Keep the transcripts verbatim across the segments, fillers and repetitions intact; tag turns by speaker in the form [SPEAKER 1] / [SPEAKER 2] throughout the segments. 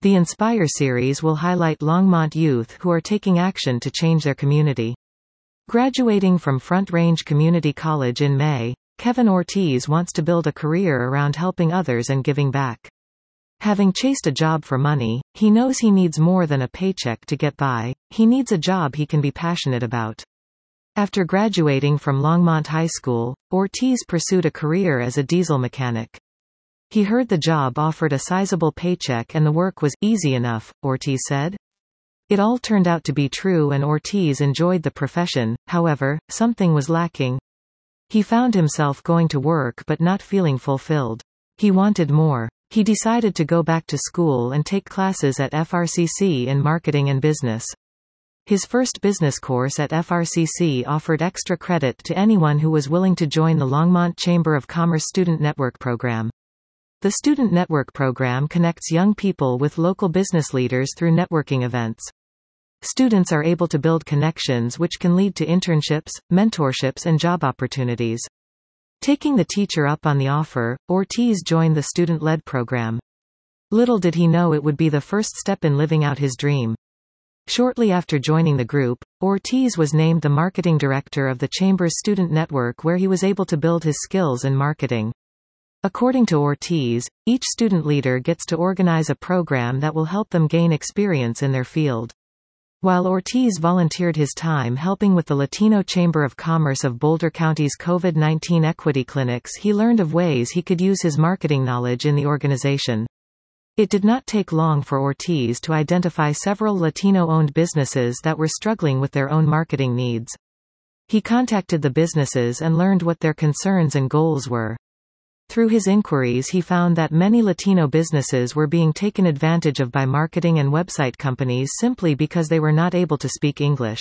[SPEAKER 1] The Inspire series will highlight Longmont youth who are taking action to change their community. Graduating from Front Range Community College in May, Kevin Ortiz wants to build a career around helping others and giving back. Having chased a job for money, he knows he needs more than a paycheck to get by. He needs a job he can be passionate about. After graduating from Longmont High School, Ortiz pursued a career as a diesel mechanic. He heard the job offered a sizable paycheck and the work was easy enough, Ortiz said. It all turned out to be true and Ortiz enjoyed the profession. However, something was lacking. He found himself going to work but not feeling fulfilled. He wanted more. He decided to go back to school and take classes at F R C C in marketing and business. His first business course at F R C C offered extra credit to anyone who was willing to join the Longmont Chamber of Commerce Student Network Program. The Student Network Program connects young people with local business leaders through networking events. Students are able to build connections which can lead to internships, mentorships and job opportunities. Taking the teacher up on the offer, Ortiz joined the student-led program. Little did he know it would be the first step in living out his dream. Shortly after joining the group, Ortiz was named the marketing director of the Chamber's student network where he was able to build his skills in marketing. According to Ortiz, each student leader gets to organize a program that will help them gain experience in their field. While Ortiz volunteered his time helping with the Latino Chamber of Commerce of Boulder County's COVID nineteen equity clinics, he learned of ways he could use his marketing knowledge in the organization. It did not take long for Ortiz to identify several Latino-owned businesses that were struggling with their own marketing needs. He contacted the businesses and learned what their concerns and goals were. Through his inquiries he found that many Latino businesses were being taken advantage of by marketing and website companies simply because they were not able to speak English.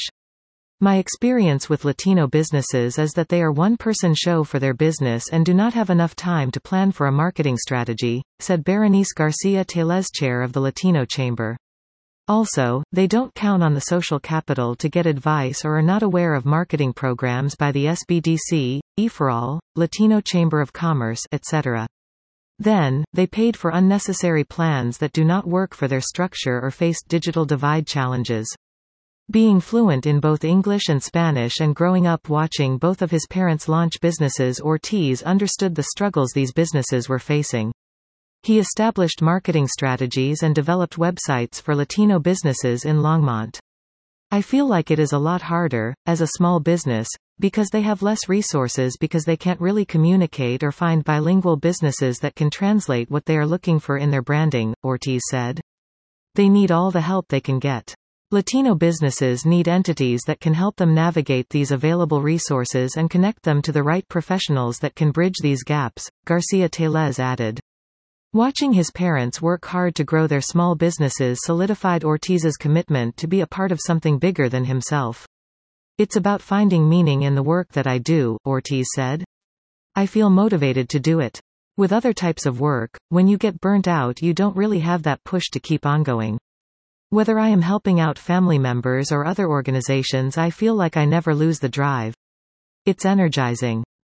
[SPEAKER 1] My experience with Latino businesses is that they are one-person show for their business and do not have enough time to plan for a marketing strategy, said Berenice Garcia Tellez, chair of the Latino Chamber. Also, they don't count on the social capital to get advice or are not aware of marketing programs by the S B D C, E four All, Latino Chamber of Commerce, et cetera. Then, they paid for unnecessary plans that do not work for their structure or faced digital divide challenges. Being fluent in both English and Spanish and growing up watching both of his parents launch businesses, Ortiz understood the struggles these businesses were facing. He established marketing strategies and developed websites for Latino businesses in Longmont. I feel like it is a lot harder, as a small business, because they have less resources because they can't really communicate or find bilingual businesses that can translate what they are looking for in their branding, Ortiz said. They need all the help they can get. Latino businesses need entities that can help them navigate these available resources and connect them to the right professionals that can bridge these gaps, Garcia Tellez added. Watching his parents work hard to grow their small businesses solidified Ortiz's commitment to be a part of something bigger than himself. It's about finding meaning in the work that I do, Ortiz said. I feel motivated to do it. With other types of work, when you get burnt out you don't really have that push to keep on going. Whether I am helping out family members or other organizations, I feel like I never lose the drive. It's energizing.